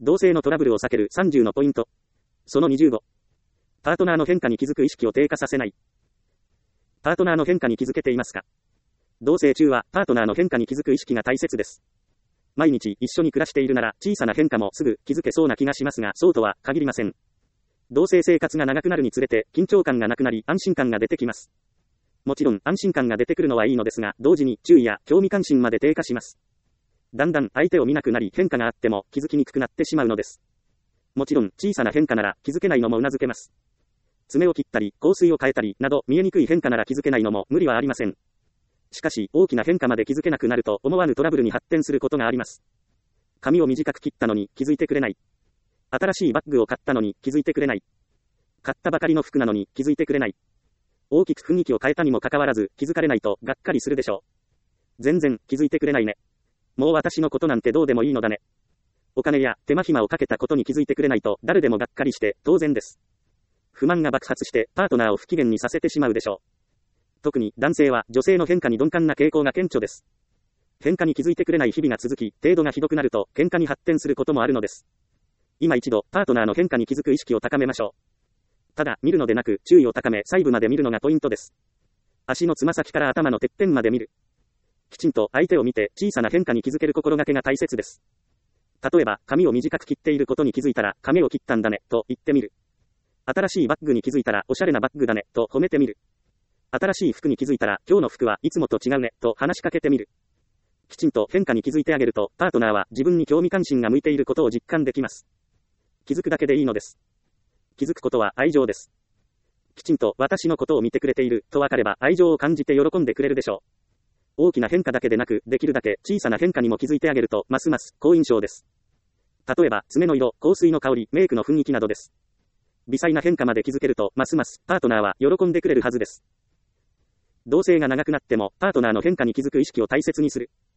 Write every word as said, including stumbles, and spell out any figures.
同性のトラブルを避けるさんじゅうのポイント。そのにじゅうご。パートナーの変化に気づく意識を低下させない。パートナーの変化に気づけていますか？同棲中はパートナーの変化に気づく意識が大切です。毎日一緒に暮らしているなら小さな変化もすぐ気づけそうな気がしますが、そうとは限りません。同棲生活が長くなるにつれて緊張感がなくなり安心感が出てきます。もちろん安心感が出てくるのはいいのですが、同時に注意や興味関心まで低下します。だんだん相手を見なくなり変化があっても気づきにくくなってしまうのです。もちろん小さな変化なら気づけないのも頷けます。爪を切ったり香水を変えたりなど見えにくい変化なら気づけないのも無理はありません。しかし大きな変化まで気づけなくなると思わぬトラブルに発展することがあります。髪を短く切ったのに気づいてくれない。新しいバッグを買ったのに気づいてくれない。買ったばかりの服なのに気づいてくれない。大きく雰囲気を変えたにもかかわらず気づかれないとがっかりするでしょう。全然気づいてくれないね。もう私のことなんてどうでもいいのだね。お金や手間暇をかけたことに気づいてくれないと誰でもがっかりして当然です。不満が爆発してパートナーを不機嫌にさせてしまうでしょう。特に男性は女性の変化に鈍感な傾向が顕著です。変化に気づいてくれない日々が続き、程度がひどくなると喧嘩に発展することもあるのです。今一度パートナーの変化に気づく意識を高めましょう。ただ見るのでなく注意を高め細部まで見るのがポイントです。足のつま先から頭のてっぺんまで見る。きちんと相手を見て小さな変化に気づける心がけが大切です。例えば髪を短く切っていることに気づいたら髪を切ったんだねと言ってみる。新しいバッグに気づいたらおしゃれなバッグだねと褒めてみる。新しい服に気づいたら今日の服はいつもと違うねと話しかけてみる。きちんと変化に気づいてあげるとパートナーは自分に興味関心が向いていることを実感できます。気づくだけでいいのです。気づくことは愛情です。きちんと私のことを見てくれていると分かれば愛情を感じて喜んでくれるでしょう。大きな変化だけでなくできるだけ小さな変化にも気づいてあげるとますます好印象です。例えば爪の色、香水の香り、メイクの雰囲気などです。微細な変化まで気づけるとますますパートナーは喜んでくれるはずです。同棲が長くなってもパートナーの変化に気づく意識を大切にする。